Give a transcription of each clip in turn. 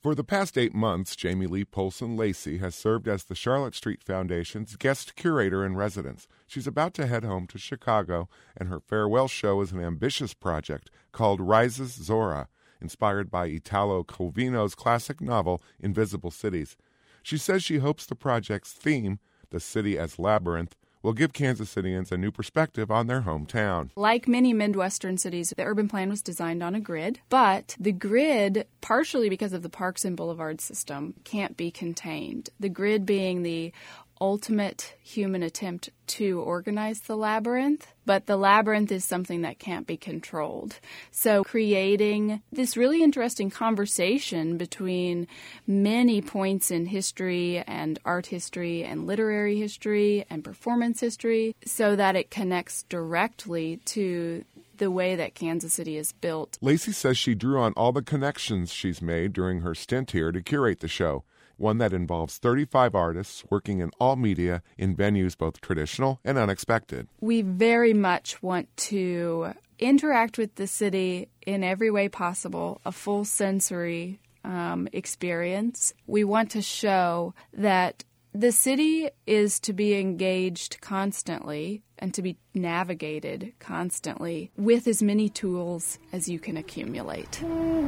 For the past 8 months, Jamie Lee Polson-Lacey has served as the Charlotte Street Foundation's guest curator in residence. She's about to head home to Chicago, and her farewell show is an ambitious project called Rises Zora, inspired by Italo Calvino's classic novel Invisible Cities. She says she hopes the project's theme, the city as labyrinth, will give Kansas Cityans a new perspective on their hometown. Like many Midwestern cities, the urban plan was designed on a grid, but the grid, partially because of the parks and boulevard system, can't be contained. The grid being the ultimate human attempt to organize the labyrinth, but the labyrinth is something that can't be controlled. So creating this really interesting conversation between many points in history and art history and literary history and performance history so that it connects directly to the way that Kansas City is built. Lacey says she drew on all the connections she's made during her stint here to curate the show, one that involves 35 artists working in all media in venues both traditional and unexpected. We very much want to interact with the city in every way possible, a full sensory experience. We want to show that the city is to be engaged constantly and to be navigated constantly with as many tools as you can accumulate.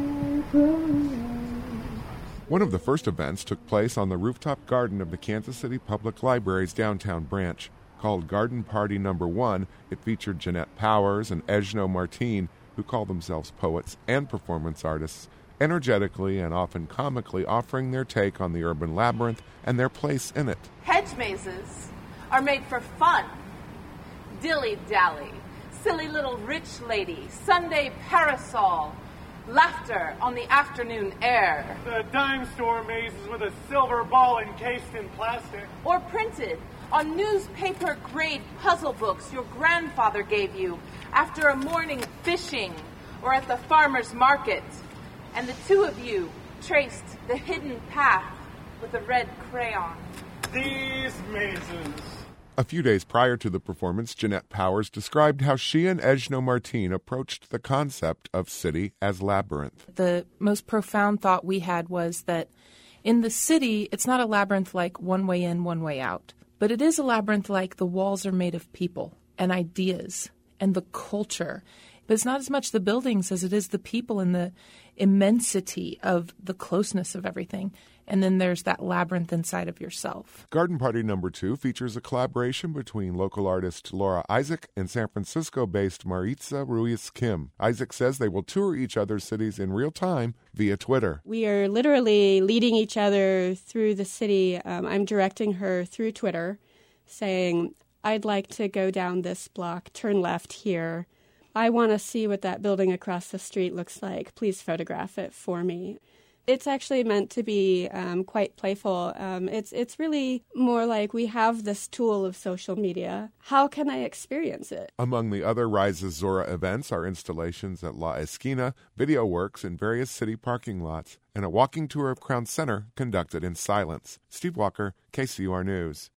One of the first events took place on the rooftop garden of the Kansas City Public Library's downtown branch. Called Garden Party No. 1, it featured Jeanette Powers and Ejno Martine, who call themselves poets and performance artists, energetically and often comically offering their take on the urban labyrinth and their place in it. Hedge mazes are made for fun. Dilly-dally, silly little rich lady, Sunday parasol, laughter on the afternoon air. The dime store mazes with a silver ball encased in plastic. Or printed on newspaper-grade puzzle books your grandfather gave you after a morning fishing or at the farmer's market. And the two of you traced the hidden path with a red crayon. These mazes. A few days prior to the performance, Jeanette Powers described how she and Ejno Martine approached the concept of city as labyrinth. The most profound thought we had was that in the city, it's not a labyrinth like one way in, one way out, but it is a labyrinth like the walls are made of people and ideas and the culture. But it's not as much the buildings as it is the people and the immensity of the closeness of everything. And then there's that labyrinth inside of yourself. Garden Party No. 2 features a collaboration between local artist Laura Isaac and San Francisco-based Maritza Ruiz Kim. Isaac says they will tour each other's cities in real time via Twitter. We are literally leading each other through the city. I'm directing her through Twitter, saying, I'd like to go down this block, turn left here. I want to see what that building across the street looks like. Please photograph it for me. It's actually meant to be quite playful. It's really more like we have this tool of social media. How can I experience it? Among the other Rises Zora events are installations at La Esquina, video works in various city parking lots, and a walking tour of Crown Center conducted in silence. Steve Walker, KCUR News.